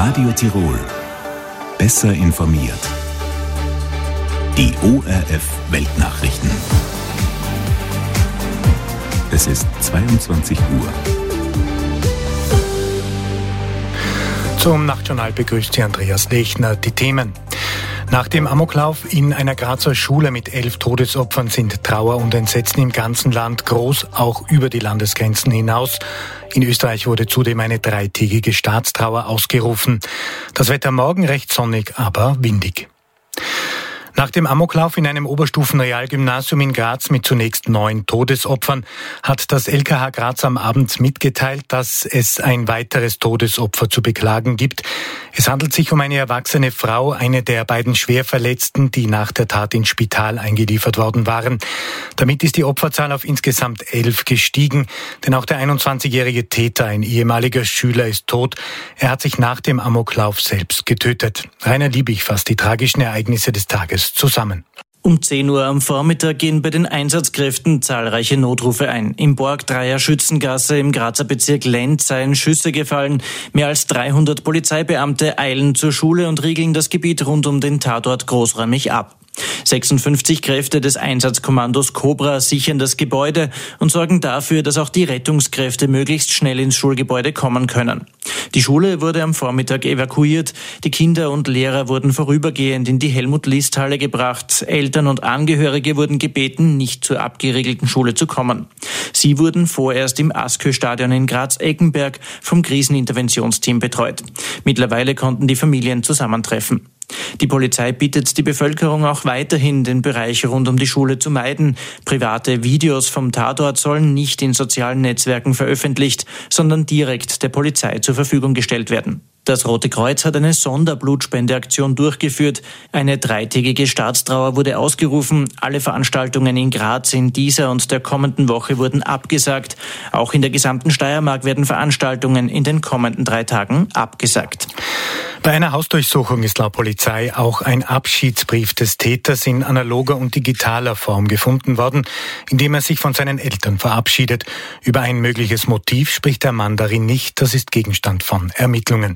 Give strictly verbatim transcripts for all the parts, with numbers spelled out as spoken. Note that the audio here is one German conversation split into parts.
Radio Tirol. Besser informiert. Die O R F Weltnachrichten. Es ist zweiundzwanzig Uhr. Zum Nachtjournal begrüßt Sie Andreas Lechner. Die Themen. Nach dem Amoklauf in einer Grazer Schule mit elf Todesopfern sind Trauer und Entsetzen im ganzen Land groß, auch über die Landesgrenzen hinaus. In Österreich wurde zudem eine dreitägige Staatstrauer ausgerufen. Das Wetter morgen recht sonnig, aber windig. Nach dem Amoklauf in einem Oberstufenrealgymnasium in Graz mit zunächst neun Todesopfern hat das L K H Graz am Abend mitgeteilt, dass es ein weiteres Todesopfer zu beklagen gibt. Es handelt sich um eine erwachsene Frau, eine der beiden Schwerverletzten, die nach der Tat ins Spital eingeliefert worden waren. Damit ist die Opferzahl auf insgesamt elf gestiegen, denn auch der einundzwanzigjährige Täter, ein ehemaliger Schüler, ist tot. Er hat sich nach dem Amoklauf selbst getötet. Rainer Liebig fasst die tragischen Ereignisse des Tages zusammen. Um zehn Uhr am Vormittag gehen bei den Einsatzkräften zahlreiche Notrufe ein. Im Borgdreier Schützengasse im Grazer Bezirk Lenz seien Schüsse gefallen. Mehr als dreihundert Polizeibeamte eilen zur Schule und riegeln das Gebiet rund um den Tatort großräumig ab. sechsundfünfzig Kräfte des Einsatzkommandos Cobra sichern das Gebäude und sorgen dafür, dass auch die Rettungskräfte möglichst schnell ins Schulgebäude kommen können. Die Schule wurde am Vormittag evakuiert. Die Kinder und Lehrer wurden vorübergehend in die Helmut-List-Halle gebracht. Eltern und Angehörige wurden gebeten, nicht zur abgeriegelten Schule zu kommen. Sie wurden vorerst im Askö-Stadion in Graz-Eckenberg vom Kriseninterventionsteam betreut. Mittlerweile konnten die Familien zusammentreffen. Die Polizei bittet die Bevölkerung auch weiterhin, den Bereich rund um die Schule zu meiden. Private Videos vom Tatort sollen nicht in sozialen Netzwerken veröffentlicht, sondern direkt der Polizei zur Verfügung gestellt werden. Das Rote Kreuz hat eine Sonderblutspendeaktion durchgeführt. Eine dreitägige Staatstrauer wurde ausgerufen. Alle Veranstaltungen in Graz in dieser und der kommenden Woche wurden abgesagt. Auch in der gesamten Steiermark werden Veranstaltungen in den kommenden drei Tagen abgesagt. Bei einer Hausdurchsuchung ist laut Polizei auch ein Abschiedsbrief des Täters in analoger und digitaler Form gefunden worden, in dem er sich von seinen Eltern verabschiedet. Über ein mögliches Motiv spricht der Mann darin nicht. Das ist Gegenstand von Ermittlungen.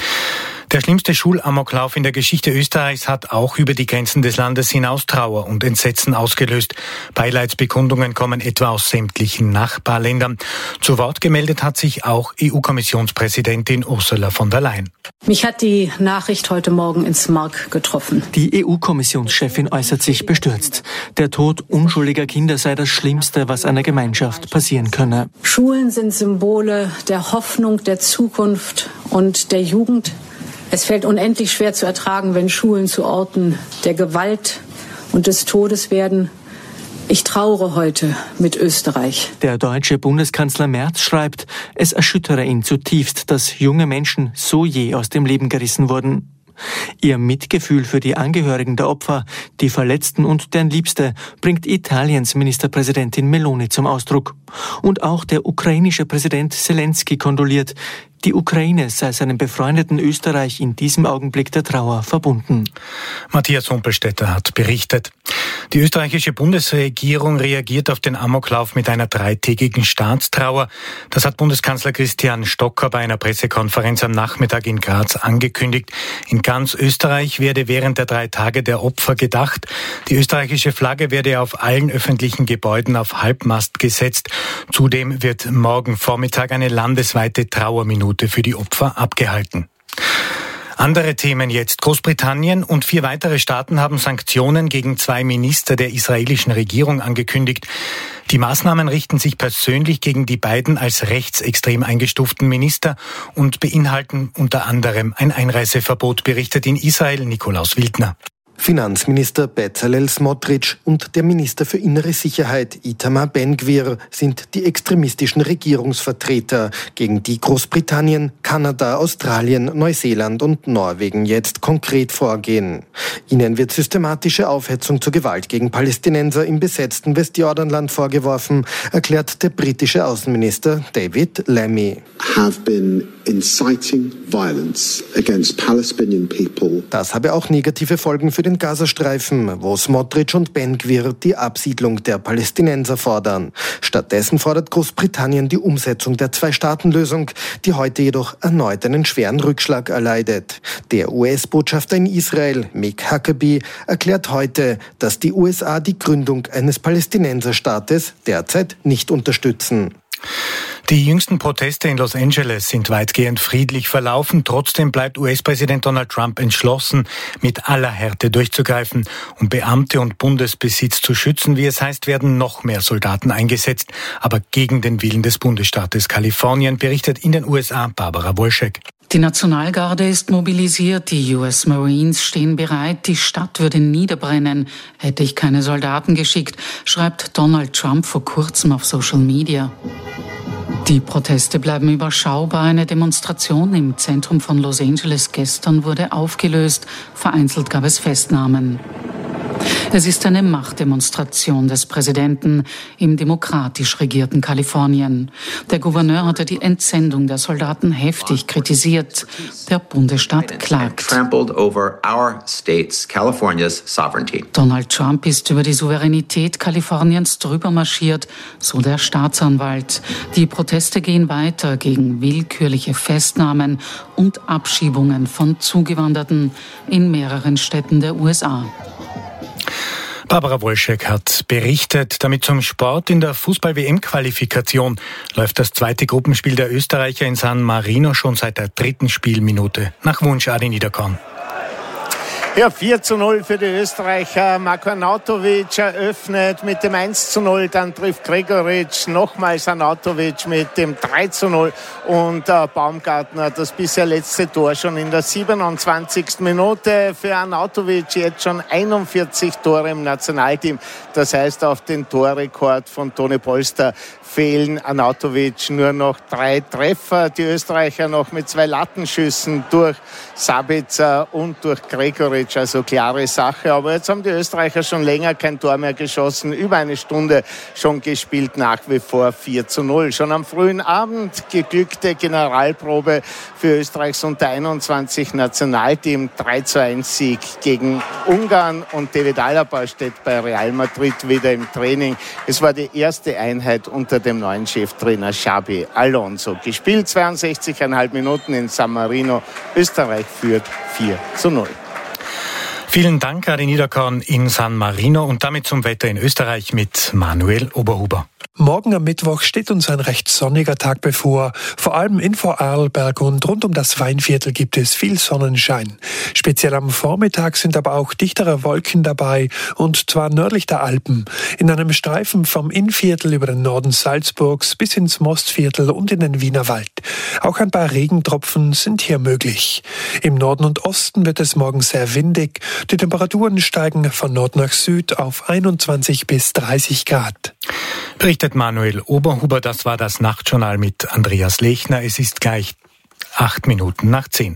Der schlimmste Schulamoklauf in der Geschichte Österreichs hat auch über die Grenzen des Landes hinaus Trauer und Entsetzen ausgelöst. Beileidsbekundungen kommen etwa aus sämtlichen Nachbarländern. Zu Wort gemeldet hat sich auch E U-Kommissionspräsidentin Ursula von der Leyen. Mich hat die Nachricht heute Morgen ins Mark getroffen. Die E U-Kommissionschefin äußert sich bestürzt. Der Tod unschuldiger Kinder sei das Schlimmste, was einer Gemeinschaft passieren könne. Schulen sind Symbole der Hoffnung, der Zukunft und der Jugend. Es fällt unendlich schwer zu ertragen, wenn Schulen zu Orten der Gewalt und des Todes werden. Ich trauere heute mit Österreich. Der deutsche Bundeskanzler Merz schreibt, es erschüttere ihn zutiefst, dass junge Menschen so je aus dem Leben gerissen wurden. Ihr Mitgefühl für die Angehörigen der Opfer, die Verletzten und deren Liebste bringt Italiens Ministerpräsidentin Meloni zum Ausdruck. Und auch der ukrainische Präsident Zelensky kondoliert. Die Ukraine sei seinem befreundeten Österreich in diesem Augenblick der Trauer verbunden. Matthias Humpelstädter hat berichtet. Die österreichische Bundesregierung reagiert auf den Amoklauf mit einer dreitägigen Staatstrauer. Das hat Bundeskanzler Christian Stocker bei einer Pressekonferenz am Nachmittag in Graz angekündigt. In ganz Österreich werde während der drei Tage der Opfer gedacht. Die österreichische Flagge werde auf allen öffentlichen Gebäuden auf Halbmast gesetzt. Zudem wird morgen Vormittag eine landesweite Trauerminute für die Opfer abgehalten. Andere Themen jetzt. Großbritannien und vier weitere Staaten haben Sanktionen gegen zwei Minister der israelischen Regierung angekündigt. Die Maßnahmen richten sich persönlich gegen die beiden als rechtsextrem eingestuften Minister und beinhalten unter anderem ein Einreiseverbot, berichtet in Israel Nikolaus Wildner. Finanzminister Bezalel Smotrich und der Minister für innere Sicherheit Itamar Ben-Gvir sind die extremistischen Regierungsvertreter, gegen die Großbritannien, Kanada, Australien, Neuseeland und Norwegen jetzt konkret vorgehen. Ihnen wird systematische Aufhetzung zur Gewalt gegen Palästinenser im besetzten Westjordanland vorgeworfen, erklärt der britische Außenminister David Lammy. Have been inciting violence against Palestinian people. Das habe auch negative Folgen für für den Gazastreifen, wo Smotrich und Ben-Gvir die Absiedlung der Palästinenser fordern. Stattdessen fordert Großbritannien die Umsetzung der Zwei-Staaten-Lösung, die heute jedoch erneut einen schweren Rückschlag erleidet. Der U S-Botschafter in Israel, Mick Huckabee, erklärt heute, dass die U S A die Gründung eines Palästinenserstaates derzeit nicht unterstützen. Die jüngsten Proteste in Los Angeles sind weitgehend friedlich verlaufen. Trotzdem bleibt U S-Präsident Donald Trump entschlossen, mit aller Härte durchzugreifen. Um Beamte und Bundesbesitz zu schützen, wie es heißt, werden noch mehr Soldaten eingesetzt. Aber gegen den Willen des Bundesstaates Kalifornien, berichtet in den U S A Barbara Wolschek. Die Nationalgarde ist mobilisiert, die U S Marines stehen bereit, die Stadt würde niederbrennen, hätte ich keine Soldaten geschickt, schreibt Donald Trump vor kurzem auf Social Media. Die Proteste bleiben überschaubar. Eine Demonstration im Zentrum von Los Angeles gestern wurde aufgelöst. Vereinzelt gab es Festnahmen. Es ist eine Machtdemonstration des Präsidenten im demokratisch regierten Kalifornien. Der Gouverneur hatte die Entsendung der Soldaten heftig kritisiert. Der Bundesstaat klagt. Donald Trump ist über die Souveränität Kaliforniens drüber marschiert, so der Staatsanwalt. Die Proteste gehen weiter gegen willkürliche Festnahmen und Abschiebungen von Zugewanderten in mehreren Städten der U S A. Barbara Wolschek hat berichtet. Damit zum Sport. In der Fußball-W M-Qualifikation läuft das zweite Gruppenspiel der Österreicher in San Marino schon seit der dritten Spielminute. Nach Wunsch Adi Niederkorn. Ja, vier zu null für die Österreicher. Marko Arnautovic eröffnet mit dem eins zu null, dann trifft Gregoritsch, nochmals Arnautovic mit dem drei zu null und äh, Baumgartner das bisher letzte Tor schon in der siebenundzwanzigsten Minute. Für Arnautovic jetzt schon einundvierzig Tore im Nationalteam. Das heißt, auf den Torrekord von Toni Polster fehlen Arnautovic nur noch drei Treffer. Die Österreicher noch mit zwei Lattenschüssen durch Sabitzer und durch Gregoritsch. Also klare Sache. Aber jetzt haben die Österreicher schon länger kein Tor mehr geschossen. Über eine Stunde schon gespielt, nach wie vor vier zu null. Schon am frühen Abend geglückte Generalprobe für Österreichs Unter einundzwanzig Nationalteam. drei zu eins Sieg gegen Ungarn. Und David Alaba steht bei Real Madrid wieder im Training. Es war die erste Einheit unter dem neuen Cheftrainer Xabi Alonso. Gespielt zweiundsechzig Komma fünf Minuten in San Marino. Österreich führt vier zu null. Vielen Dank, Adi Niederkorn in San Marino. Und damit zum Wetter in Österreich mit Manuel Oberhuber. Morgen am Mittwoch steht uns ein recht sonniger Tag bevor. Vor allem in Vorarlberg und rund um das Weinviertel gibt es viel Sonnenschein. Speziell am Vormittag sind aber auch dichtere Wolken dabei, und zwar nördlich der Alpen. In einem Streifen vom Innviertel über den Norden Salzburgs bis ins Mostviertel und in den Wienerwald. Auch ein paar Regentropfen sind hier möglich. Im Norden und Osten wird es morgen sehr windig. Die Temperaturen steigen von Nord nach Süd auf einundzwanzig bis dreißig Grad. Berichtet Manuel Oberhuber, das war das Nachtjournal mit Andreas Lechner. Es ist gleich acht Minuten nach zehn.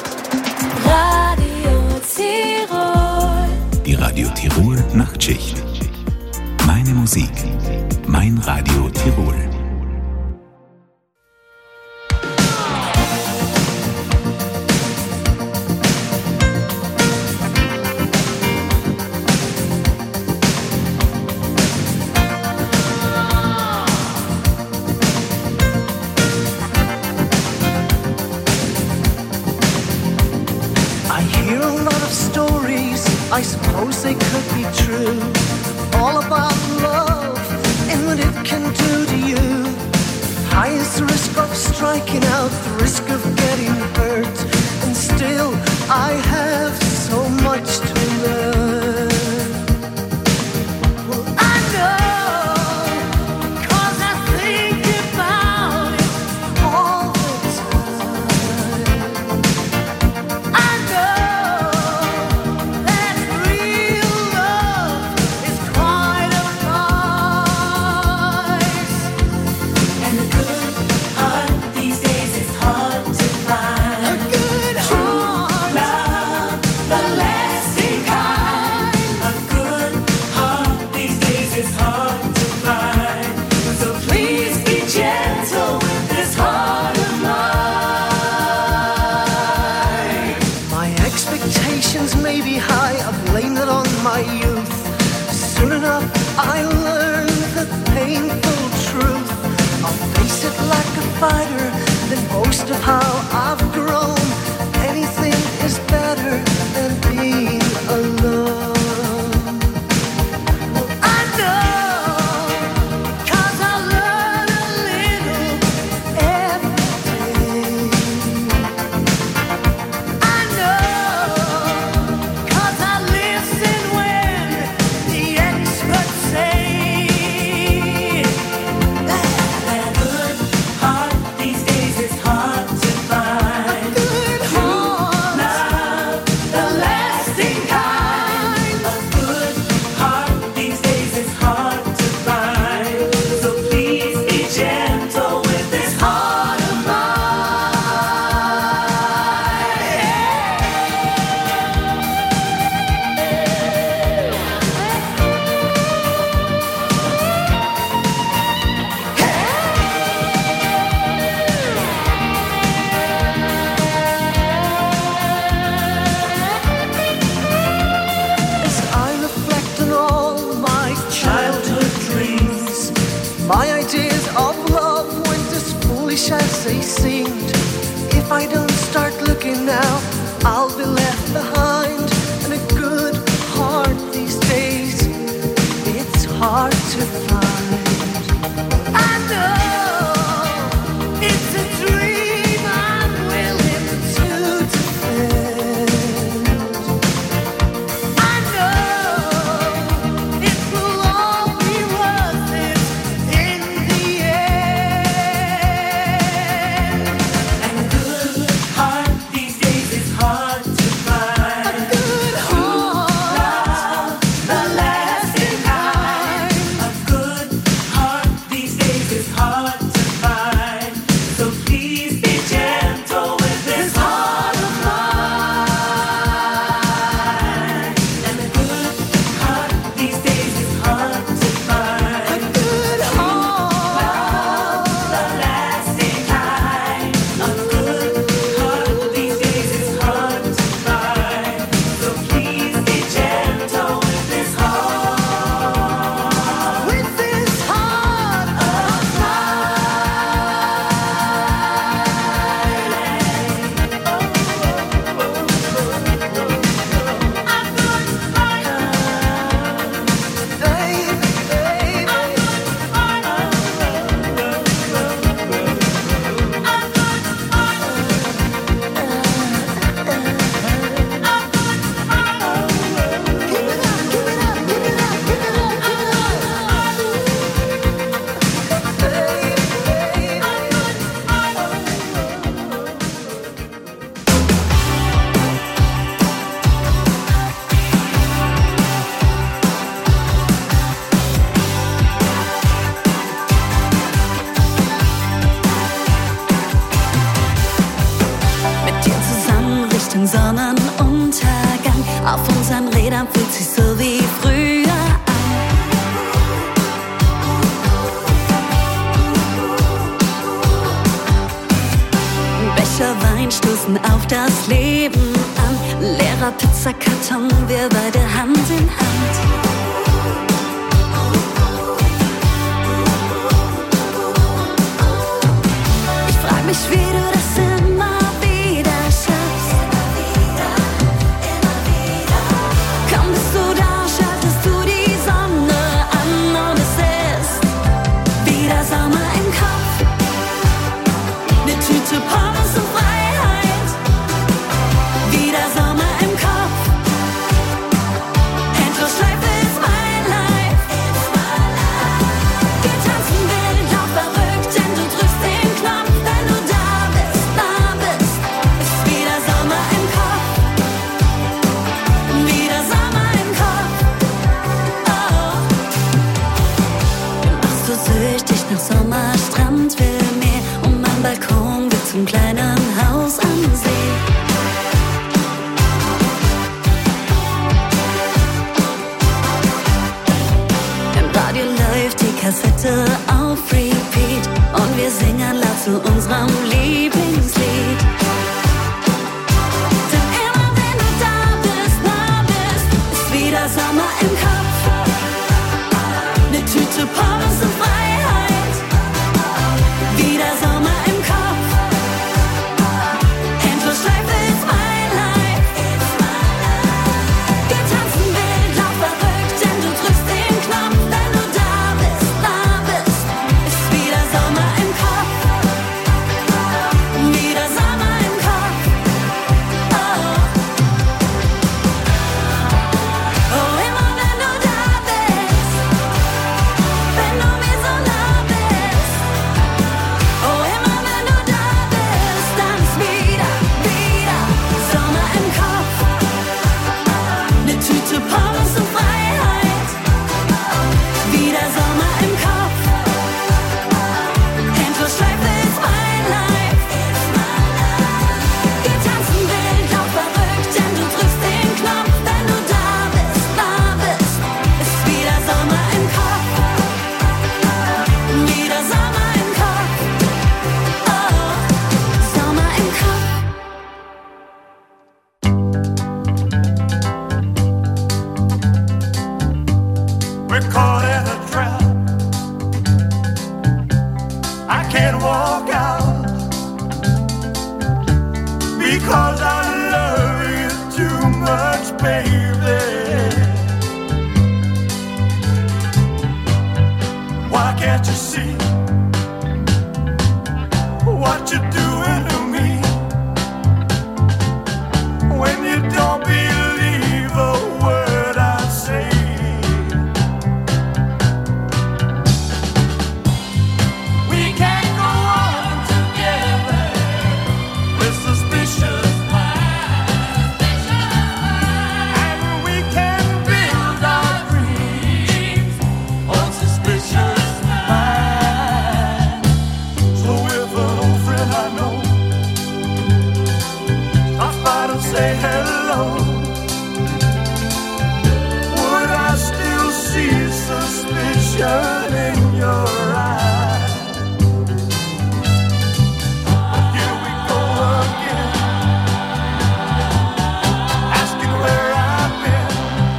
Radio Tirol. Die Radio Tirol Nachtschicht. Meine Musik, mein Radio Tirol. I suppose they could be true, all about love and what it can do to you. High is the risk of striking out, the risk of getting hurt, and still I have so much to learn. Well, I know, 'cause I think about it all the time. I know that real love loosen up, I learned the painful truth. I'll face it like a fighter, then boast of how I've grown. Anything is better than being alone. I know, 'cause I learn a little every day. I know, 'cause I listen when the experts say that a good heart these days is hard to find. A good heart, love, the lasting kind. A good heart these days is hard to find. So please be gentle with this heart of As I reflect on all my childhood dreams, my ideas of love went as foolish as they seemed. If I don't start looking now, I'll be left behind. And a good heart these days, it's hard to find. I know it's a dream I'm willing to defend. I know it will all be worth it in the end. And a good heart these days is hard to find. A good heart, the lasting kind. A good heart these days is hard to find. So please be gentle with this heart of mine. And a good heart these days is hard to find. A good heart, the lasting kind. A good heart these days is hard to find. So please be gentle with this heart. With this heart of Mit dir zusammen Richtung Sonnenuntergang. Auf unseren Rädern fühlt sich so wie früher an. Becher Wein stoßen auf das Leben an. Leerer Pizzakarton, wir beide Hand in Hand. Ich frag mich, wie du das immer wieder schaffst. Komm, bist du da, schaltest du die Sonne an und es ist wieder Sommer im Kopf. Eine Tüte Pommes und Freiheit. Wieder Sommer im Kopf. Endlosschleife ist mein Life. Wir tanzen wild, lauf verrückt, denn du drückst den Knopf. Wenn du da bist, da bist, ist wieder Sommer im Kopf. Wieder Sommer im Kopf. Oh. Machst du süchtig nach Sommerstrand, will mehr und mein Balkon wird zum kleinen Haus am See. Im Radio läuft die Kassette auf Repeat und wir singen laut zu unserem Lieblingslied. Denn immer wenn du da bist, nah bist, ist wieder Sommer im Kopf. We're caught in a trap. I can't walk out because I love you too much, baby. Why can't you see what you're doing to me? When you don't believe a word I say, we can't go on together with suspicious minds, and we can build our dreams on suspicious minds. So if an old friend I know stops by to say hello, would I still see suspicion in your eyes? But here we go again, asking where I've been.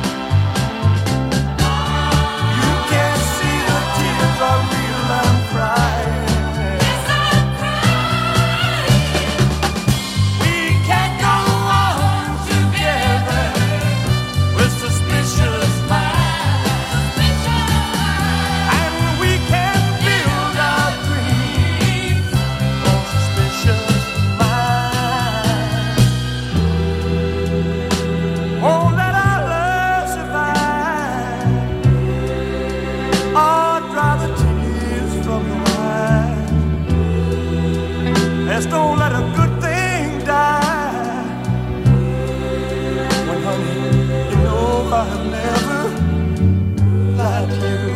You can't see the tears are real, I'm crying. Yes, I'm crying. We can't go on together with suspicious minds, and we can build our dreams on suspicious minds. Oh, let our love survive. Oh, dry the tears from your eyes. Let's don't let a good thing die. When, honey, you know I have never lied to you.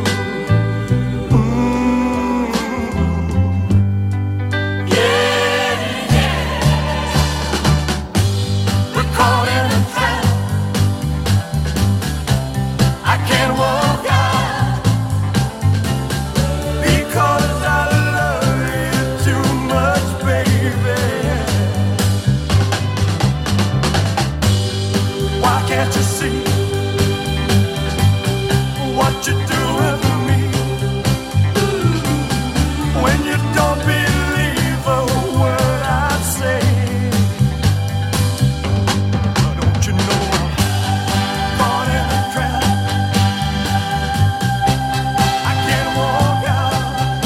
Mm. Yeah, yeah. We're caught in a trap. I can't walk out because I love you too much, baby. Why can't you see what you're doing to me? When you don't believe a word I say, don't you know I'm caught in a trap? I can't walk out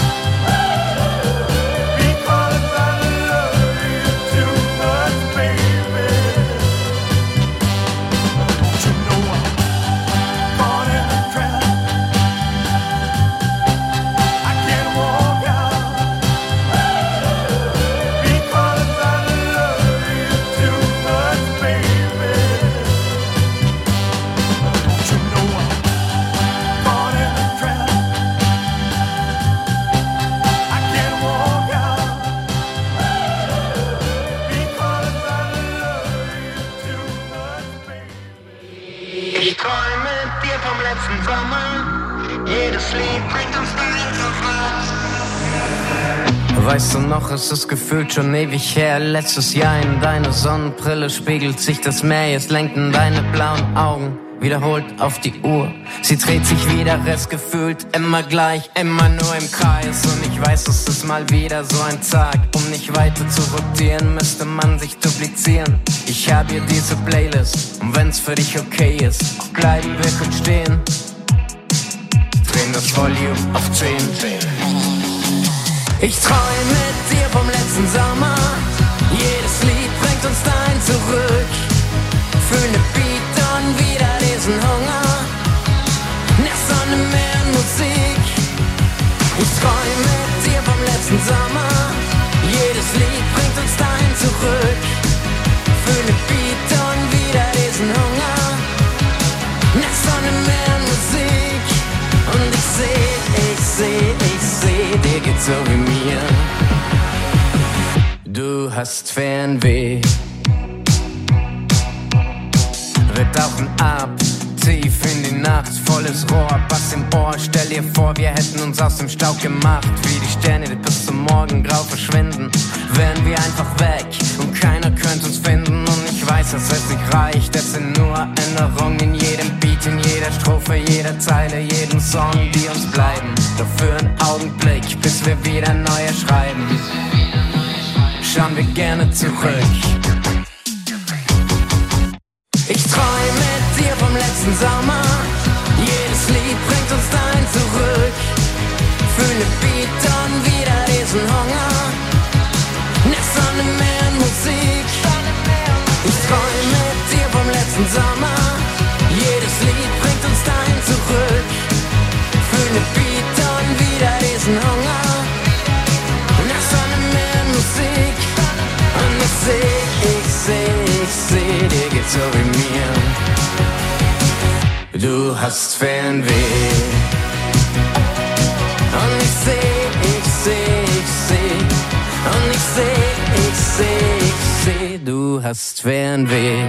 because I love you too much, baby. Don't you know I'm caught in a trap? I can't walk out because I love you too much, baby. Don't you know I'm caught in a trap? I can't walk out because I love you too much, baby. Ich träume mit dir vom letzten Sommer. Jedes Lied bringt uns dahin zurück. Weißt du noch, es ist gefühlt schon ewig her. Letztes Jahr in deiner Sonnenbrille spiegelt sich das Meer. Jetzt lenkt in deine blauen Augen wiederholt auf die Uhr. Sie dreht sich wieder, es gefühlt immer gleich, immer nur im Kreis. Und ich weiß, es ist mal wieder so ein Tag. Um nicht weiter zu rotieren, müsste man sich duplizieren. Ich hab hier diese Playlist, und wenn's für dich okay ist, bleiben wir kurz stehen. Drehen das Volume auf zehn. Ich träum mit dir vom letzten Sommer. Jedes Lied bringt uns dahin zurück. Fühl ne Beat und wieder diesen Hunger. Nach Sonne, Meer und Musik. Ich träum mit dir vom letzten Sommer. Jedes Lied bringt uns dahin zurück. Fühl ne Beat und wieder diesen Hunger. Nach Sonne, Meer und Musik. Und ich seh, ich seh, ich seh, dir geht's so wie mir. Du hast Fernweh. Wir tauchen ab, tief in die Nacht, volles Rohr, Bass im Ohr. Stell dir vor, wir hätten uns aus dem Staub gemacht. Wie die Sterne, die bis zum Morgen grau verschwinden, wären wir einfach weg und keiner könnte uns finden. Und ich weiß, dass es nicht reicht, es sind nur Änderungen in jedem Beat, in jeder Strophe, jeder Zeile, jedem Song, die uns bleiben. Doch für einen Augenblick, bis wir wieder neue schreiben, schauen wir gerne zurück. Ich träum mit dir vom letzten Sommer, jedes Lied bringt uns dahin zurück. Fühle Beat und wieder diesen Hunger, nach Sonne, Meer und Musik. Ich träum mit dir vom letzten Sommer, jedes Lied bringt uns dahin zurück. Fühle Beat und wieder diesen Hunger, nach Sonne, Meer und Musik. Und ich seh, ich seh, ich seh, dir geht's so wie mir. Du hast Fernweh. Und ich seh, ich seh, ich seh. Und ich seh, ich seh, ich seh, du hast Fernweh.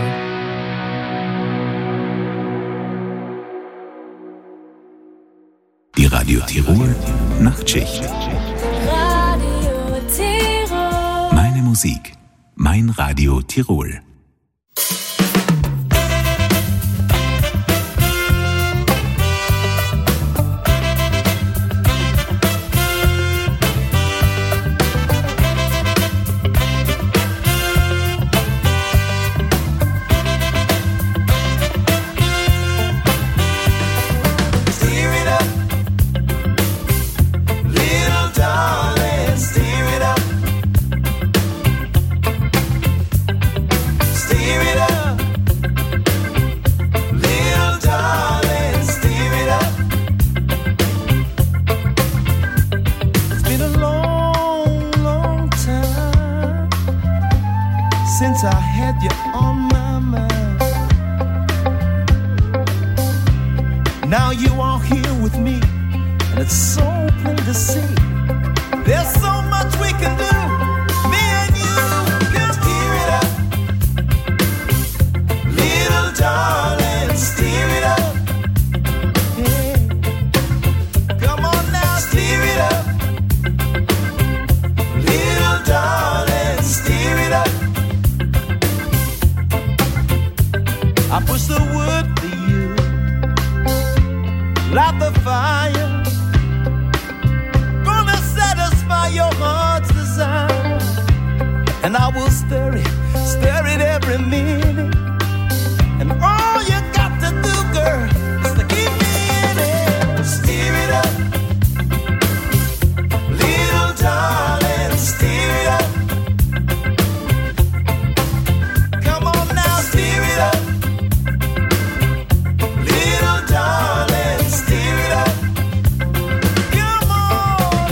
Die Radio Tirol Nachtschicht. Radio Tirol. Meine Musik, mein Radio Tirol. Since I had you on my mind, now you are here with me, and it's so plain to see. There's so much we can do, me and you. Come steer it up, little darling, steer it up. Yeah. Come on now, steer it up, little darling, steer it up. I push the wood for you, light the fire, gonna satisfy your heart's desire. And I will stir it, stir it every minute. And all you got to do, girl, is to keep me in it. Steer it up, little darling, steer it up. Come on now, steer it up. Darling, steer it up. Come on.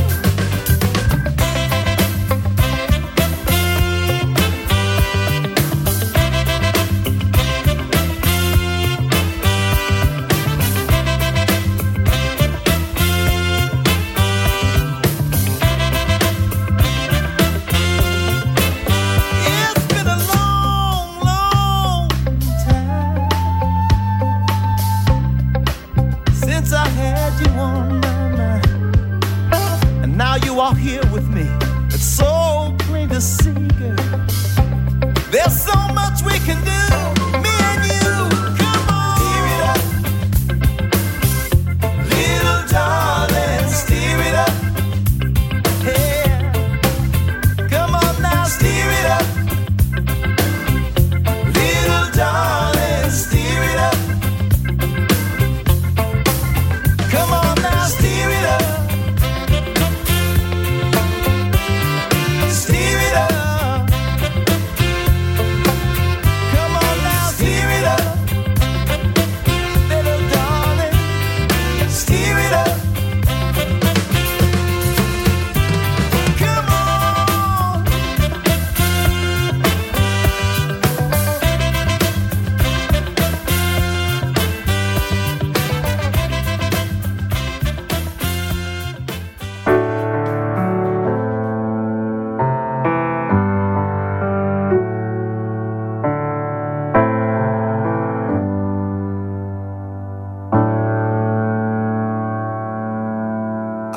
It's been a long, long time since I had you on my mind, and now you are here with me. It's so plain to see, girl. There's so much we can do, me and you. Come on, steer it up, little darling, steer it up. Yeah, come on now, steer it up, little darling, steer it up. Come on now, steer it up. Steer it up. Come on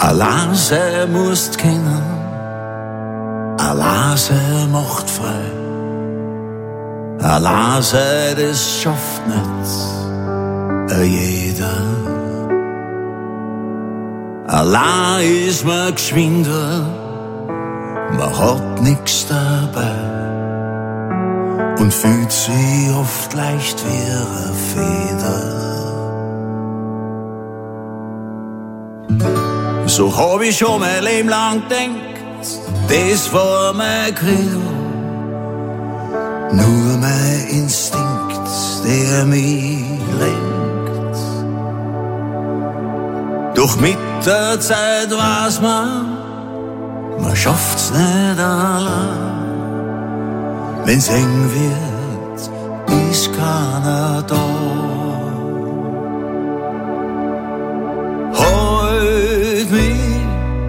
Alase musst kennen, Alase macht frei. Alase, das schafft nicht jeder. Allein ist man geschwinder, man hat nix dabei und fühlt sich oft leicht wie eine Feder. So hab ich schon mein Leben lang gedacht, das war mein Credo. Nur mein Instinkt, der mich lenkt. Doch mit der Zeit weiß man, man schafft's nicht allein. Wenn's eng wird, ist keiner da. Halt mich,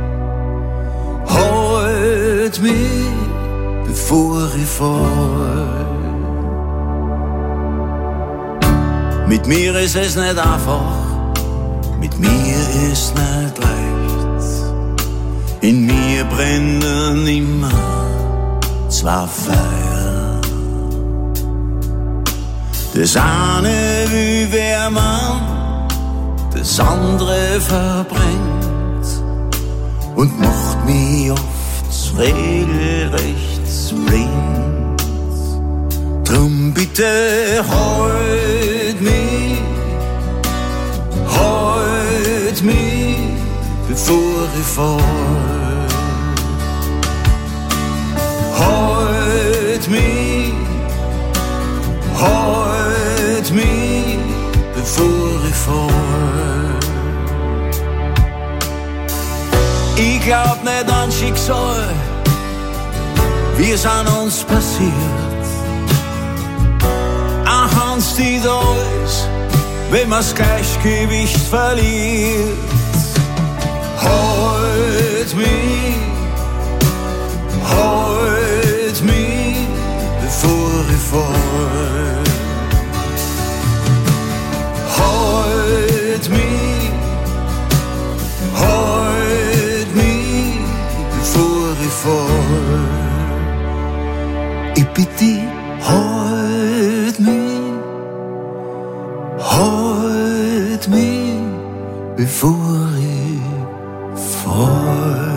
halt mich, bevor ich fall. Mit mir ist es nicht einfach, mit mir ist nicht leicht. In mir brennen immer zwei Feuer. Das eine will wärmen, das andere verbrennt und macht mich oft regelrecht blind. Drum bitte halt mich, halt mich, bevor ich fall. Halt mich, halt mich, bevor ich fall. Ich glaub nicht an Schicksal, wie es an uns passiert. Ein Hans, die da ist, wenn man's Gleichgewicht verliert. Halt mich, halt mich, bevor ich fall. Halt mich, halt mich, bevor ich fall. Ich bitte dich, halt mich, halt mich, bevor ich fall.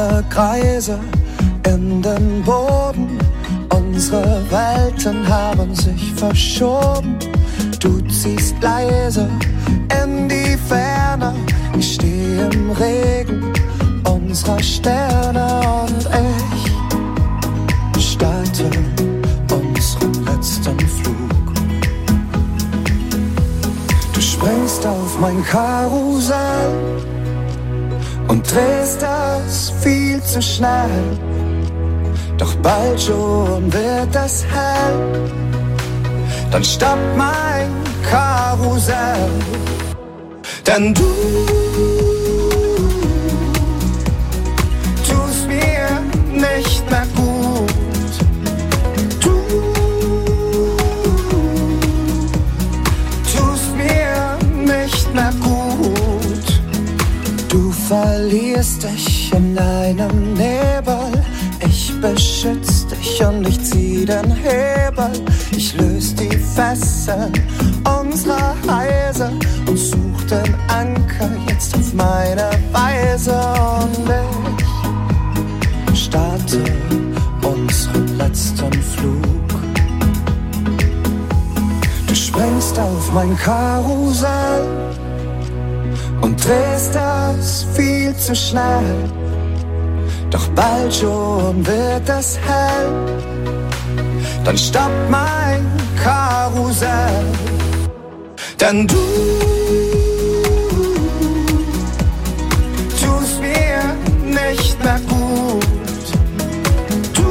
immer Kreise in den Boden. Unsere Welten haben sich verschoben. Du ziehst leise in die Ferne. Ich stehe im Regen unserer Sterne und ich starte unseren letzten Flug. Du springst auf mein Karussell und drehst das viel zu schnell. Doch bald schon wird es hell, dann stoppt mein Karussell. Denn du tust mir nicht mehr gut. Du tust mir nicht mehr gut. Du verlierst dich in einem Nebel. Ich beschütz dich und ich zieh den Hebel. Ich löse die Fesseln unserer Reise und such den Anker jetzt auf meine Weise. Und ich starte unseren letzten Flug. Du springst auf mein Karussell und drehst das viel zu schnell. Doch bald schon wird es hell, dann stoppt mein Karussell. Denn du tust mir nicht mehr gut. Du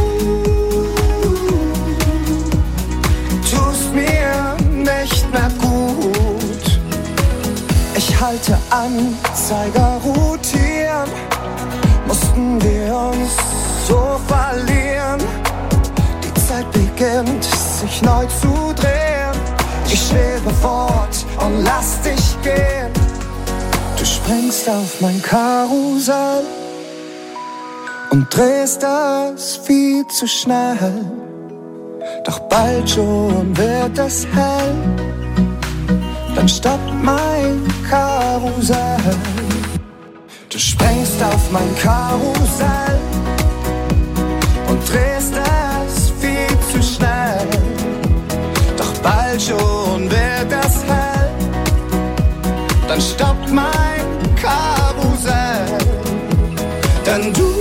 tust mir nicht mehr gut. Ich halte Anzeiger rotieren. Mussten wir uns so verlieren? Die Zeit beginnt sich neu zu drehen. Ich schwebe fort und lass dich gehen. Du springst auf mein Karussell und drehst das viel zu schnell. Doch bald schon wird es hell, dann stoppt mein Karussell. Du springst auf mein Karussell und drehst es viel zu schnell. Doch bald schon wird es hell, dann stoppt mein Karussell. Denn du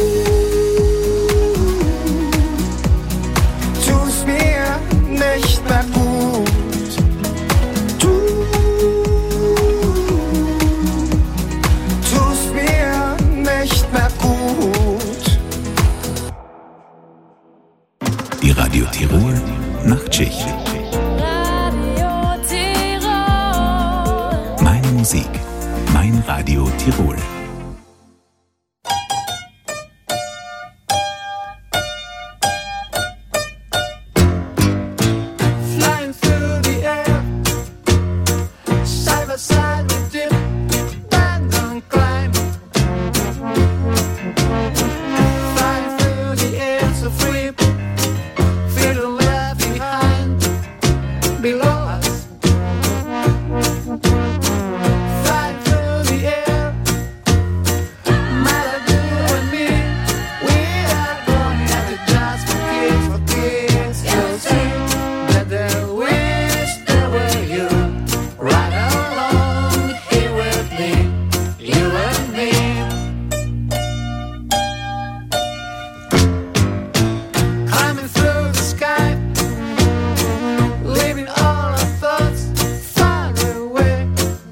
tust mir nicht mehr gut. Die Radio Tirol Nachtschicht. Radio Tirol. Meine Musik, mein Radio Tirol. Flying through the air, side by side we dip, bend and climb. Flying through the air so free. Feel left behind, below us. Flying through the air, Malibu and me. We are going at it just for kids, for kids to see that they wish they were you. Right along here with me, you and me. Climbing through the sky, leaving all our thoughts far away.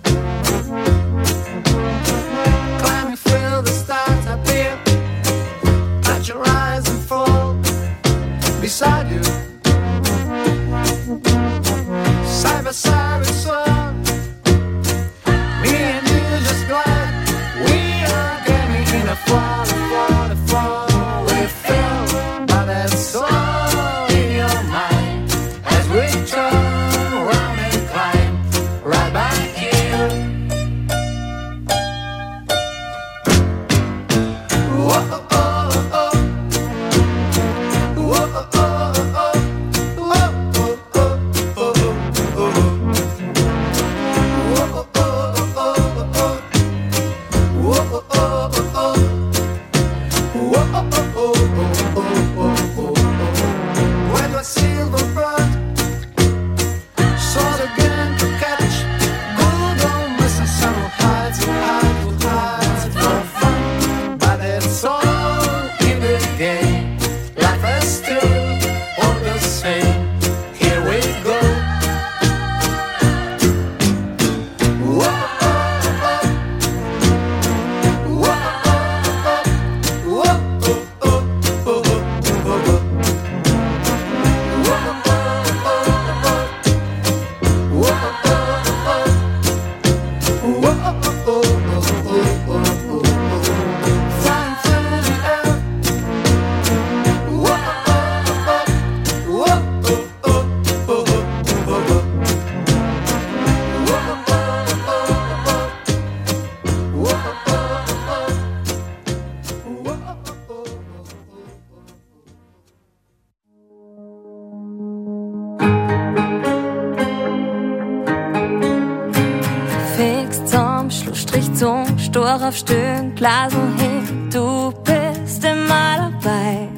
Climbing through the stars up here, touch your eyes and fall beside you. Side by side we soar, me and you just glide. We are getting in a fall, fall, fall. We feel by that soul in your mind as we turn around and climb right back here. Whoa, oh, oh, oh. Whoa, oh, oh, oh. Stur auf Stirn, Glasen hin, du bist immer dabei.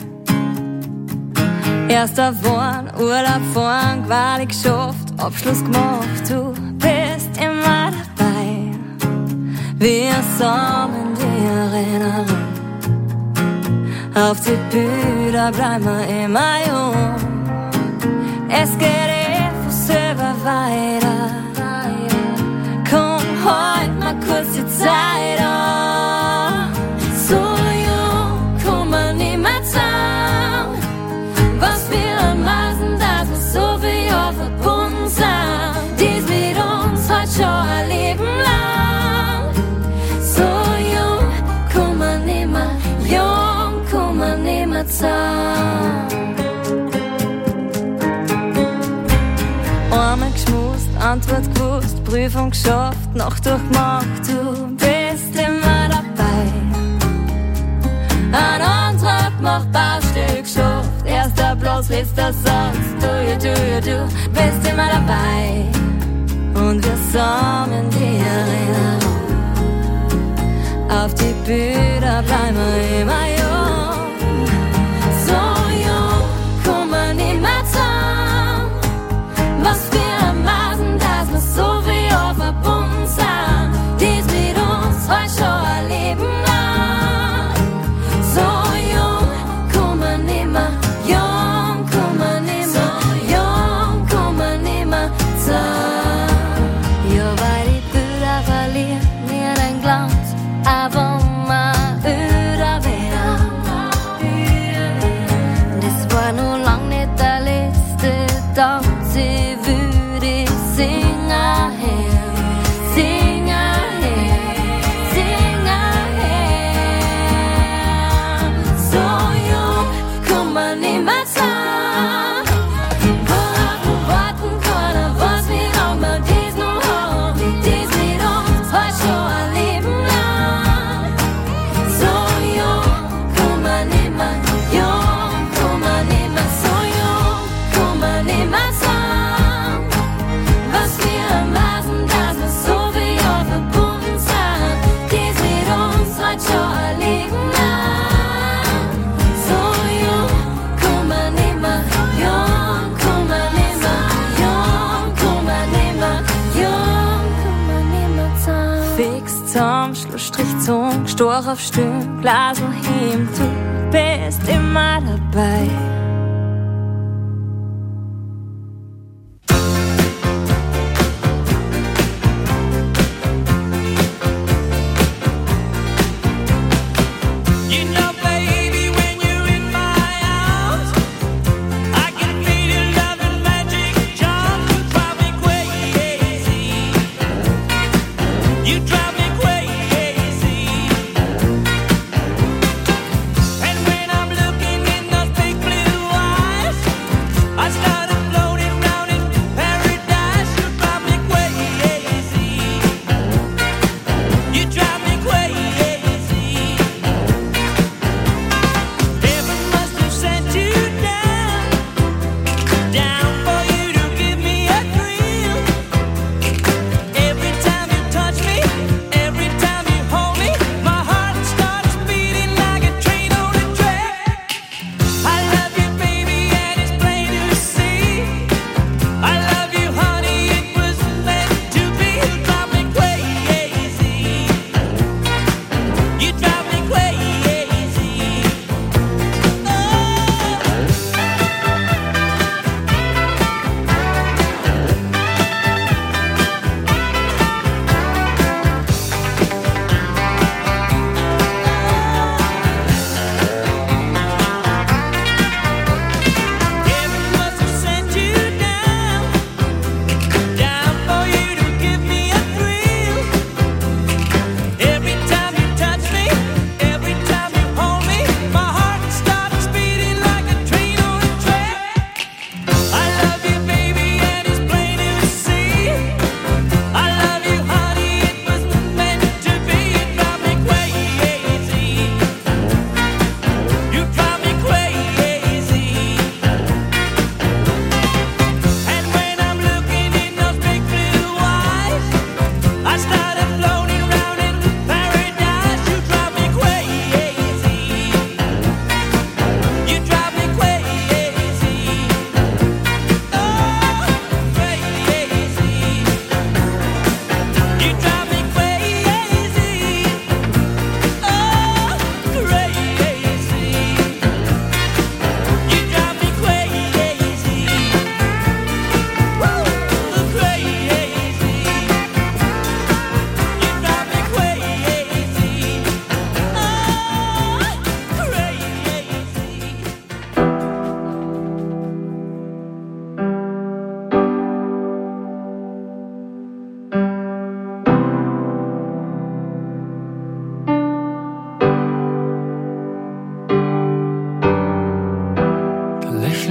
Erster Wohn, Urlaub fahren, Quali geschafft, Abschluss gemacht, du bist immer dabei. Wir sammeln die Erinnerung, auf die Bilder bleiben wir immer jung. Es geht eh von selber weiter. Komm, halt mal kurz die Zeit an. So jung, komm man nicht mehr zusammen. Was wir ermaßen, dass wir so viel Jahr verbunden sind. Dies mit uns heute schon ein Leben lang. So jung, komm man nicht mehr, jung, komm man nicht mehr zusammen. Einmal geschmust, Antwort gewusst, Prüfung geschafft, Nacht durchgemacht, du bist immer dabei. Ein Antrag gemacht, Baustelle geschafft, erster Platz, letzter Satz, du, ja, du, ja, du bist immer dabei. Und wir sammeln die Erinnerung, auf die Bilder bleiben wir immer jung. So jung, komm man nicht mehr zusammen. Was wir ermaßen, dass wir so viel auch verbunden sind. Dies mit uns heute schon ein Leben lang. So jung, komm man nimmer, jung, komm man nimmer, jung, komm man nimmer zusammen. Ja, weil die Bilder verlieren ihren Glanz, aber mal öder werden. Das war nur lang nicht der letzte Tag. Sie würde singen her, singen her, singen her. So jung, komm man nicht mehr zusammen. Warten, warten, keiner weiß, wie lange wir dies noch haben. Dies mit uns heute schon ein Leben lang. So jung, komm man nicht mehr, jung, komm man nicht mehr. So jung, komm man nicht mehr zusammen. Was wir ermaßen, dass wir so viel auch verbunden sind. Dies mit uns heute schon ein Leben lang. So jung, komm man nicht mehr, jung, komm man nicht mehr, jung, komm man nicht mehr, jung, komm man nicht mehr zusammen. Fix zusammen, Schlussstrich zum, Storch auf Stirn, Glasen hin, du bist immer dabei. Big blue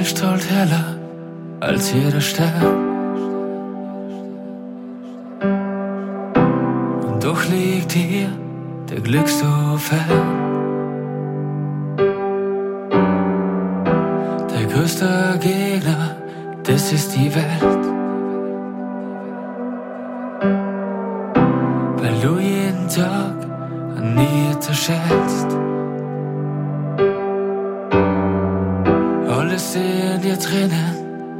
strahlt heller als jeder Stern. Und doch liegt hier der Glück so fern. Der größte Gegner, das ist die Welt. Weil du jeden Tag an ihr zerschätzt. Alles in dir drinnen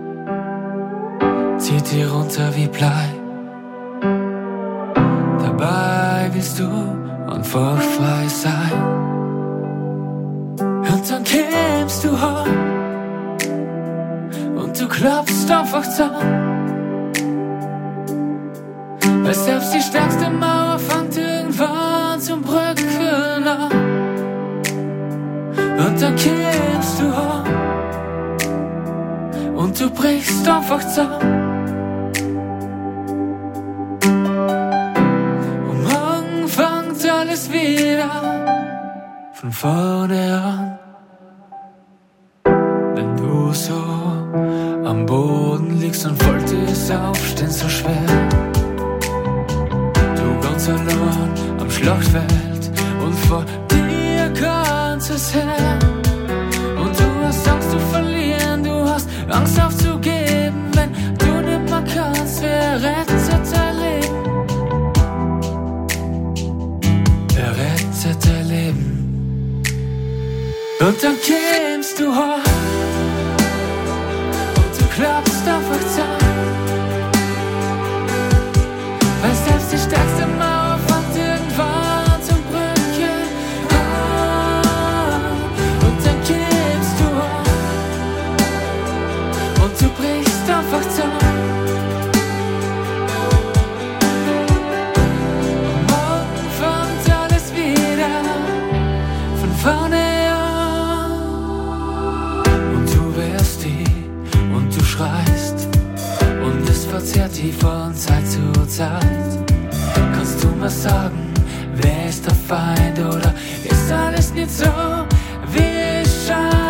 zieht dir runter wie Blei. Dabei willst du unfurchtfrei sein. Und dann kämst du heim und du klopfst einfach zusammen. Weil selbst die stärkste Mauer fängt irgendwann zum Bröckeln an. Und dann kämst du heim und du brichst einfach zusammen. Und morgen fängt alles wieder von vorne an. Wenn du so am Boden liegst und wollte es aufstehen so schwer. Du ganz allein am Schlachtfeld und vor dir ganz es her. Und du hast Angst zu verlieren, du hast Angst aufzugeben, wenn du nicht mehr kannst, wer rettet dein Leben? Wer rettet dein Leben? Und dann kämst du heim und du klappst einfach zusammen, weil selbst die stärkste Mauer fängt irgendwann zum Brücken an. Und dann kämst du heim und du brichst einfach zusammen. Und morgen fängt alles wieder von vorne an. Und du wärst die und du schreist und es verzerrt dich von Zeit zu Zeit. Kannst du mir sagen, wer ist der Feind oder ist alles nicht so, wie es scheint?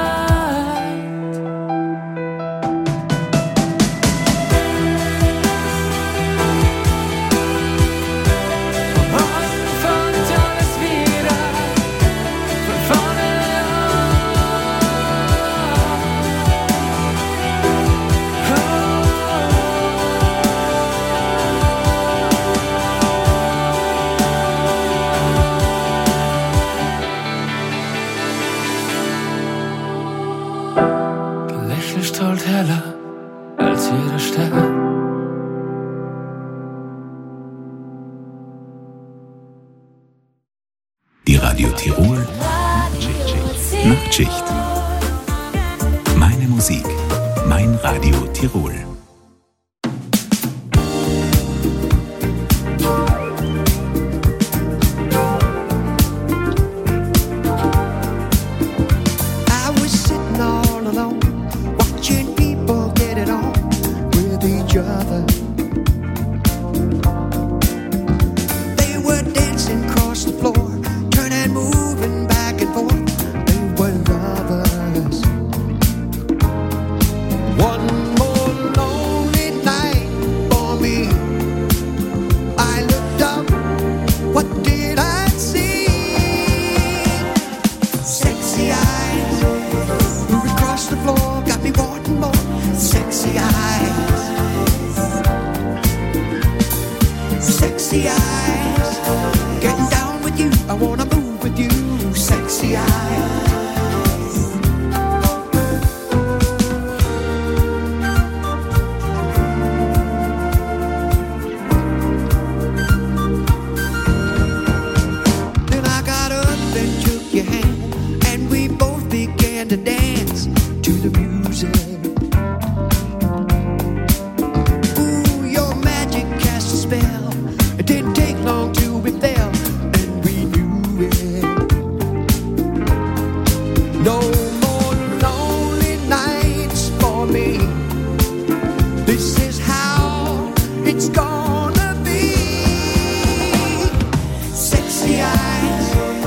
Strahlt heller als jeder Stern. Die Radio Tirol Nachtschicht. Meine Musik, mein Radio Tirol.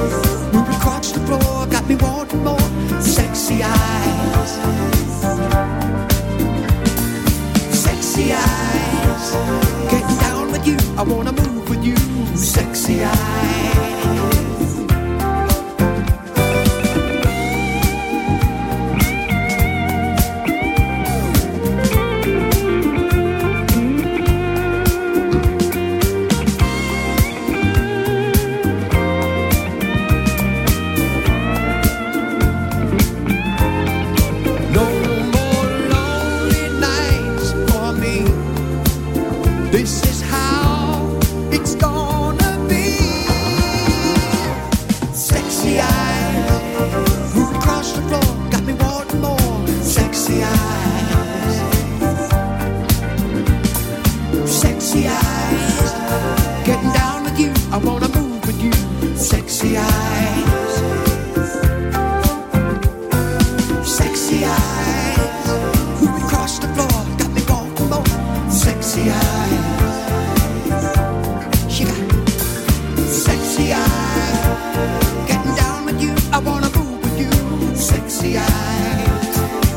Got me wanting more sexy eyes. Getting down with you, I wanna move with you. Sexy eyes. This is how it's gonna be. Sexy eyes, move across the floor, got me wanting more. Sexy eyes, sexy eyes, getting down with you, I wanna move with you. Sexy eyes, sexy eyes, move across the floor, got me wanting more. Sexy eyes. Sexy eyes, getting down with you, I wanna move with you. Sexy eyes,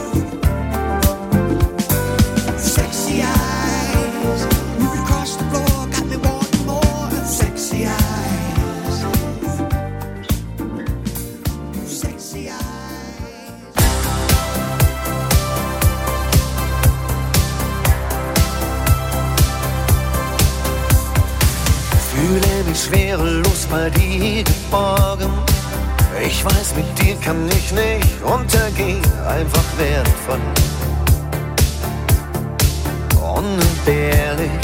sexy eyes, move across the floor, got me wanting more. Sexy eyes, sexy eyes. Fühle mich schwerelos bei dir geborgen. Ich weiß, mit dir kann ich nicht untergehen. Einfach wertvoll, unentbehrlich.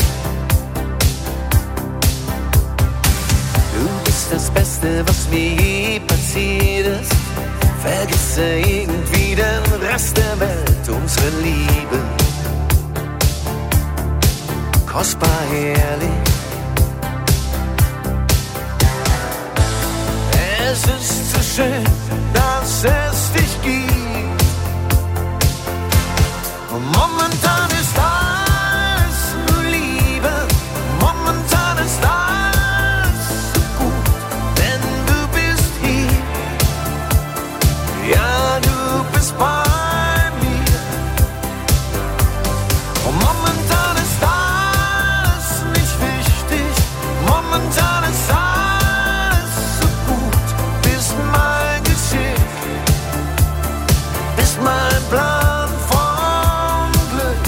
Du bist das Beste, was mir je passiert ist. Vergesse irgendwie den Rest der Welt, unsere Liebe. Kostbar herrlich. Es ist so schön, dass es dich gibt. Momentan ist alles nur Liebe. Momentan ist alles so gut, denn du bist hier. Ja, du bist bei mir. Momentan ist alles nicht wichtig. Momentan ist alles mein Plan vom Glück.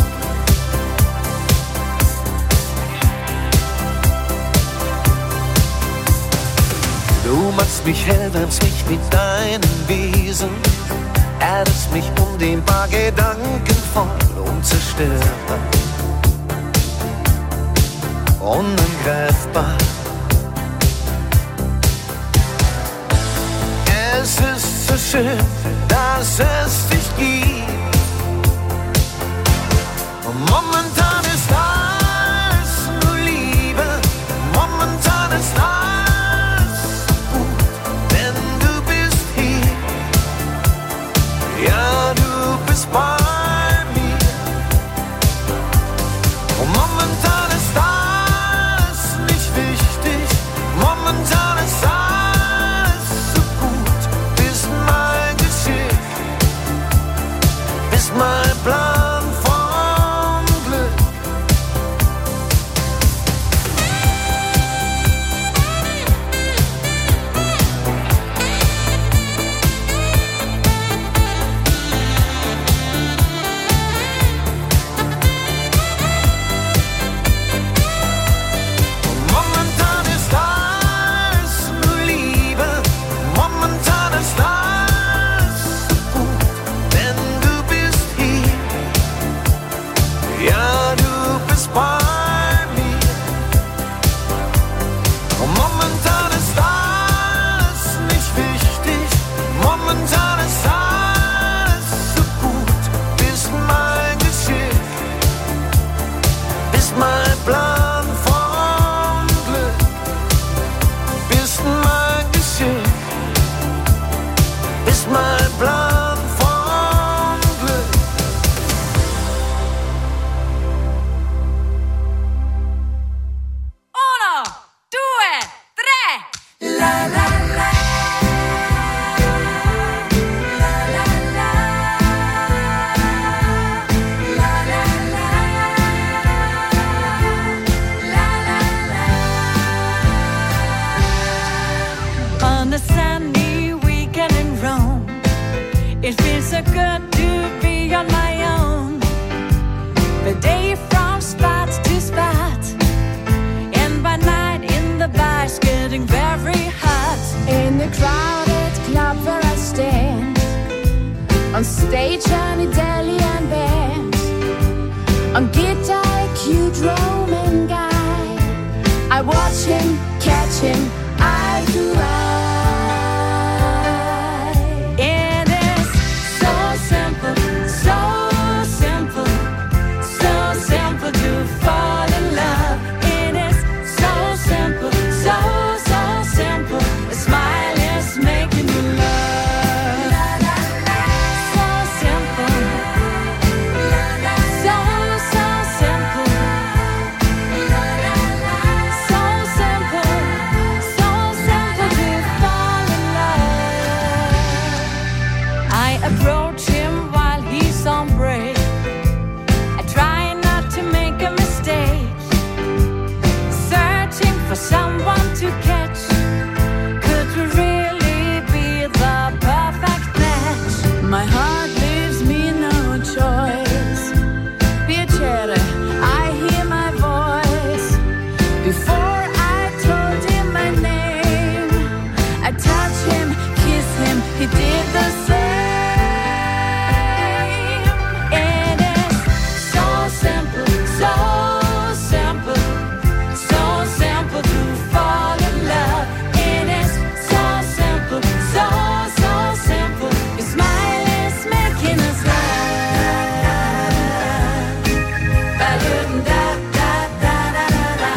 Du machst mich hell, wärmst mich mit deinem Wesen, erdest mich undehnbar, gedankenvoll, unzerstörbar, unangreifbar. Es ist so schön, dass es dich gibt. Momentan ist alles nur Liebe. Momentan ist alles gut, denn du bist hier. Ja, du bist bei mir. Momentan ist alles nicht wichtig. Momentan ist alles so gut, bist mein Geschick. Mein Plan vom Glück. It feels so good to be on my own. The day from spot to spot, and by night in the bar's getting very hot. In the crowded club where I stand, on stage an Italian band, on guitar a cute Roman guy. I watch him, catch him, eye to eye. It is so simple, so simple, so simple to fall in love. It is so simple, so, so simple. A smile is making you love. So simple, so, so simple. So simple, so simple to fall in love. I approach him while he's on break. I try not to make a mistake, searching for someone to catch. Could we really be the perfect match? My heart leaves me no choice. Piacere, I hear my voice. Before I told him my name, I touched him, kissed him, he did the same. It is so simple, so simple, so simple to fall in love. It is so simple, so, so simple. Your smile is making us laugh. Ba-doo-da-da-da-da-da-da.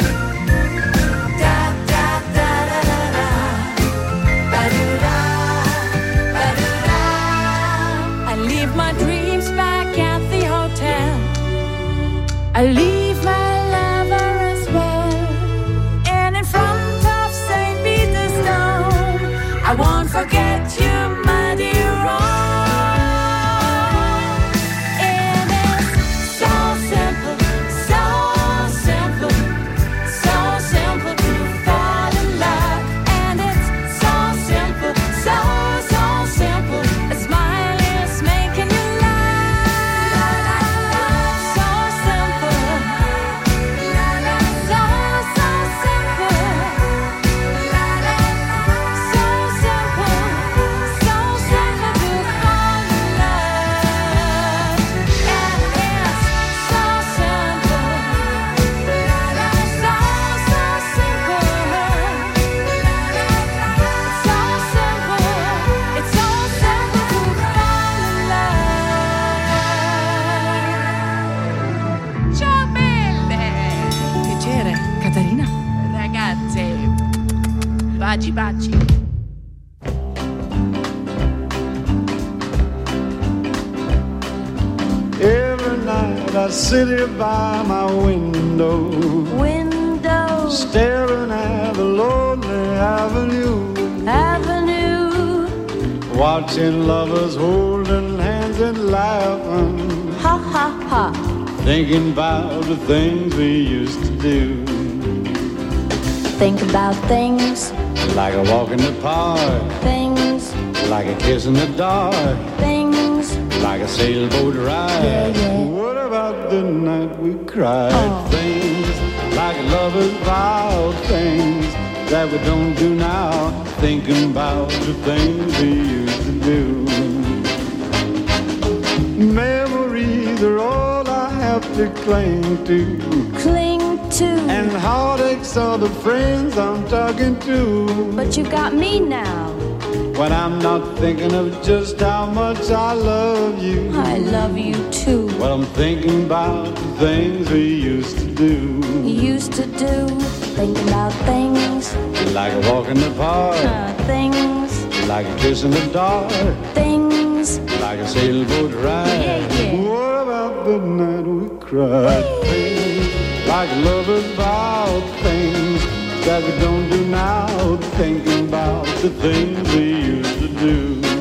Da-da-da-da-da-da. Ba-doo-da, ba-doo-da. I leave my dreams back at the hotel. I leave my lover as well. And in front of Saint Peter's Dome, I won't forget you, my dear Rome. It is so simple, so simple, so simple to fall in love. And it's so simple, so, so simple. A smile is making you laugh. So simple, so, so simple. So simple, so simple to fall in love. And it's so simple, so, so simple. So simple, it's so simple to fall in love. Ciao belle! Piacere, Caterina. Ragazze, baci baci. Every night I sit here by my window, Window, staring at the lonely avenue, avenue, watching lovers holding hands and laughing, ha ha ha. thinking about the things we used to do, Think about things, like a walk in the park, things, like a kiss in the dark, things. like a sailboat ride. Yeah, yeah. What about the night we cried? Oh. Things like lovers vow, things that we don't do now, thinking about the things we used to do. Memories are all I have to cling to, Cling to. and heartaches are the friends I'm talking to. But you got me now. When I'm not thinking of just how much I love you, I love you too. well, I'm thinking about the things we used to do, Used to do. Think about things, like a walk in the park, uh, things, like a kiss in the dark, things. like a sailboat ride. Yeah, yeah. What about the night we cried? Things like lovers vow, things that we don't do now, thinking about the things we used to do.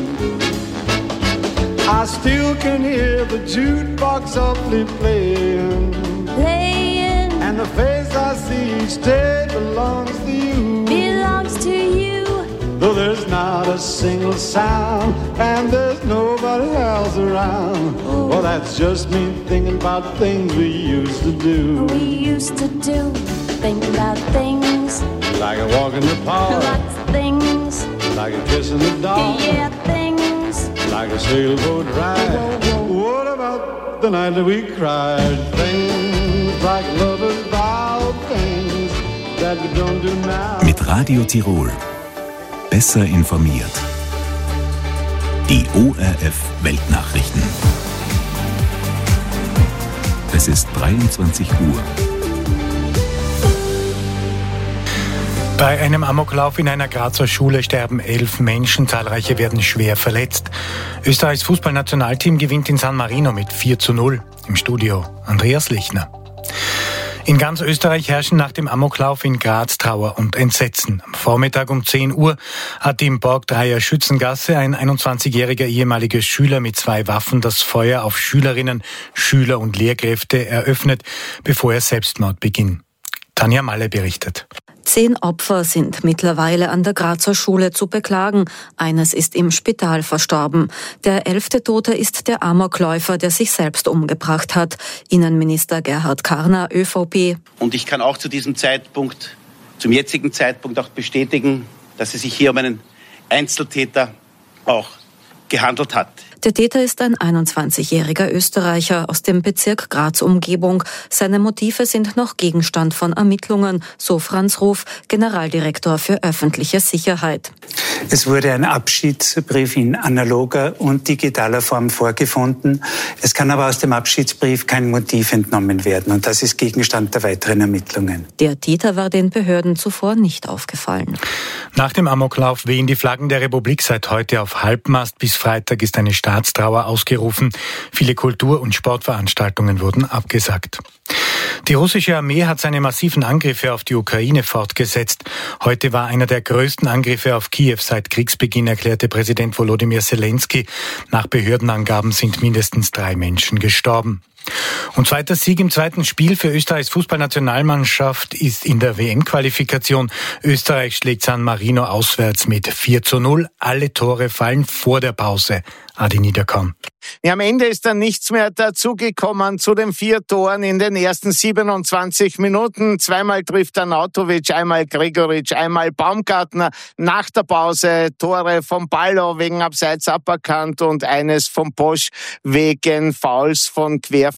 I still can hear the jukebox softly playing, Playing and the face I see each day belongs to you. belongs to you. though there's not a single sound, and there's nobody else around. Well, that's just me thinking about things we used to do. We used to do, think about things. Like a walk in the park. Lots of things. Like a kiss in the dark. Yeah, things. Like a sailboat ride. Whoa, whoa. What about the night that we cried? Things like lovers vow, things that we don't do now. Mit Radio Tirol. Besser informiert. Die O R F Weltnachrichten. Es ist dreiundzwanzig Uhr. Bei einem Amoklauf in einer Grazer Schule sterben elf Menschen, zahlreiche werden schwer verletzt. Österreichs Fußballnationalteam gewinnt in San Marino mit vier zu null. Im Studio Andreas Lichner. In ganz Österreich herrschen nach dem Amoklauf in Graz Trauer und Entsetzen. Am Vormittag um zehn Uhr hat im Borgdreier Schützengasse ein einundzwanzigjähriger ehemaliger Schüler mit zwei Waffen das Feuer auf Schülerinnen, Schüler und Lehrkräfte eröffnet, bevor er Selbstmord beging. Tanja Malle berichtet. Zehn Opfer sind mittlerweile an der Grazer Schule zu beklagen. Eines ist im Spital verstorben. Der elfte Tote ist der Amokläufer, der sich selbst umgebracht hat. Innenminister Gerhard Karner, ÖVP. Und ich kann auch zu diesem Zeitpunkt, zum jetzigen Zeitpunkt auch bestätigen, dass es sich hier um einen Einzeltäter auch gehandelt hat. Der Täter ist ein einundzwanzigjähriger Österreicher aus dem Bezirk Graz-Umgebung. Seine Motive sind noch Gegenstand von Ermittlungen, so Franz Ruf, Generaldirektor für öffentliche Sicherheit. Es wurde ein Abschiedsbrief in analoger und digitaler Form vorgefunden. Es kann aber aus dem Abschiedsbrief kein Motiv entnommen werden und das ist Gegenstand der weiteren Ermittlungen. Der Täter war den Behörden zuvor nicht aufgefallen. Nach dem Amoklauf wehen die Flaggen der Republik seit heute auf Halbmast. Bis Freitag ist eine Staatstrauer ausgerufen. Viele Kultur- und Sportveranstaltungen wurden abgesagt. Die russische Armee hat seine massiven Angriffe auf die Ukraine fortgesetzt. Heute war einer der größten Angriffe auf Kiew seit Kriegsbeginn, erklärte Präsident Volodymyr Zelensky. Nach Behördenangaben sind mindestens drei Menschen gestorben. Und zweiter Sieg im zweiten Spiel für Österreichs Fußballnationalmannschaft ist in der W M-Qualifikation. Österreich schlägt San Marino auswärts mit vier zu null. Alle Tore fallen vor der Pause. Adi Niederkorn. Ja, am Ende ist dann nichts mehr dazugekommen zu den vier Toren in den ersten siebenundzwanzig Minuten. Zweimal trifft Arnautovic, einmal Gregoritsch, einmal Baumgartner. Nach der Pause Tore vom Ballo wegen Abseits aberkannt und eines vom Bosch wegen Fouls von Querfeld